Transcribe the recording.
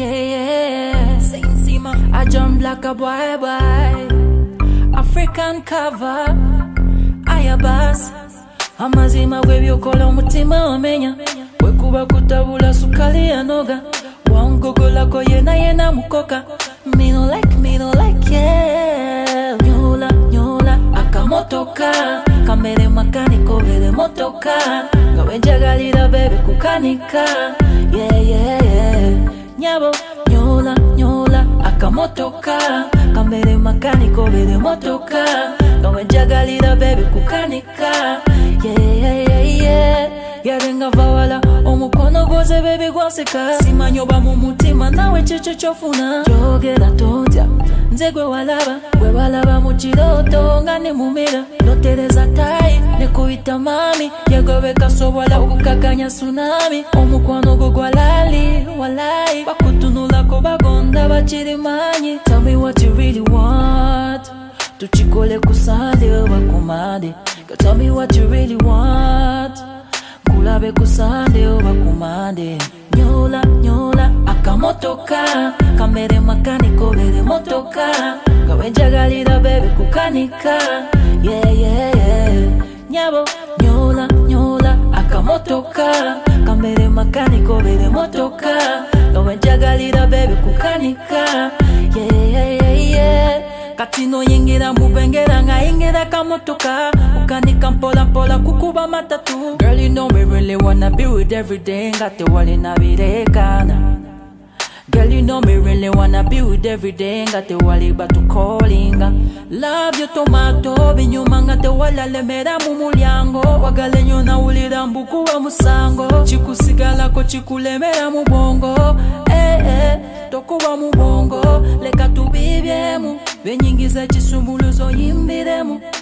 yeah. Saint Sima, I jump like a boy. African cover, ayabas. Amazima webyokola omutima omenya. Wekuba kutabula sukali anoga. Wangogola ko yena mukoka. Me no like, yeah. Nyola, akamotoka. Kamere makaniko vele motoka. Gawenjagalira bebe kukanika. Yeah. Nyabo, nyola, akamotoka. Kamere makaniko vele motoka. Gawenjagalira bebe kukanika. Yeah. Yarenga vawala, omukono goze bebe gwaseka. Simanyoba mu mutima nawe cheche chofuna. Jogera tonja, nzegwe walaba mu kiroto nga ne mumira. Notereza tai, ne kuita mami. Yagobeka sobola okukakanya tsunami. Omukono go walai, bakutunula ko bagonda bakirimanyi. Tell me what you really want. Tuchikole kusande bakumade. Tell me what you really want. Kulabe kusande bakumade. Nyola, akamotoka. Kamere makaniko bere motoka. Gawenjagalira bebe kukanika. Yeah. Nyabo, nyola, akamotoka. Kamere makaniko bere motoka. Gawenjagalira bebe kukanika. Yeah. Katino yingira mubengera nga yingira kamotoka. Ukanika mpola kukuba matatu. Girl, you know me really wanna be with every day. Ngate wale na birekana. Girl, you know me really wanna be with every day. Ngate wale batu callinga. Love you tomato binyuma ngate wala lemera mu mulyango. Wagale nyona ulira mbuku wa musango. Chikusigala ko chikulemera mu bongo. Tokuba mu bongo. Leka tubibyemu. Benyingiza chisumuluzo yimbiremu.